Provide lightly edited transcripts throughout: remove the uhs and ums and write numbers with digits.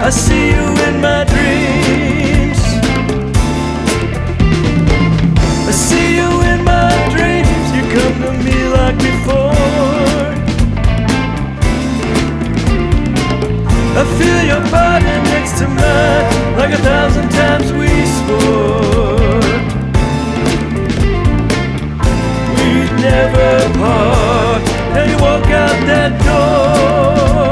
I see you in my dreams. I see you in my dreams. You come to me like before. I feel your body next to mine, like 1,000 times we swore. We'd never part. Now you walk out that door.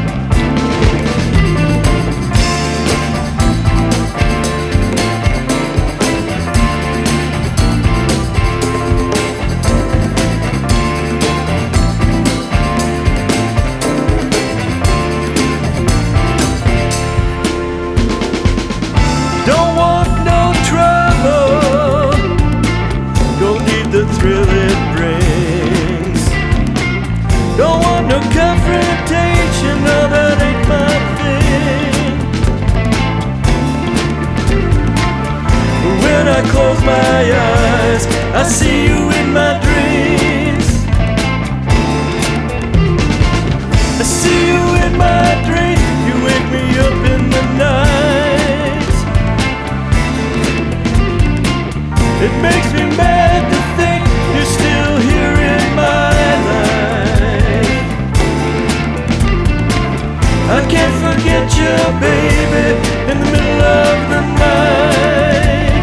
Don't want no trouble, don't need the thrill it brings. Don't want no confrontation, no, that ain't my thing. When I close my eyes, I see you in my dreams. I see you in my dreams, you wake me up in the night. It makes me mad to think you're still here in my life. I can't forget you, baby, in the middle of the night.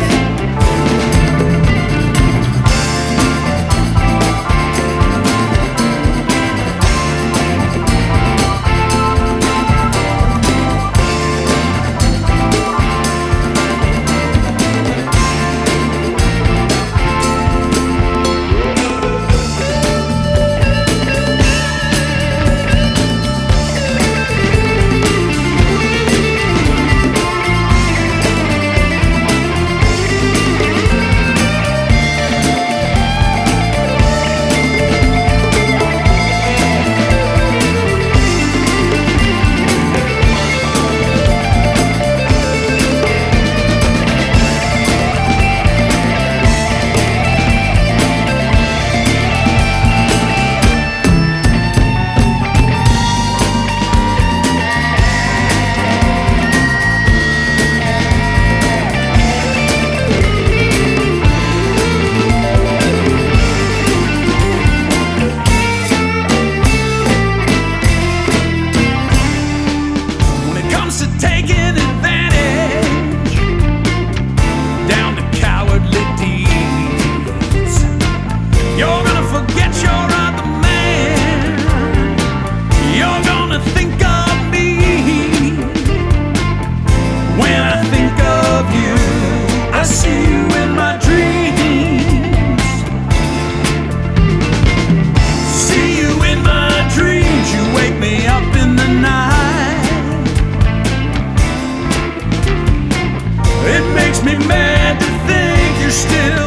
Taking advantage down to cowardly deeds. You're gonna forget you're other man. You're gonna think of me. When I think of you, I see you in my dreams. See you in my dreams. You wake me up in the night. It makes me mad to think you're still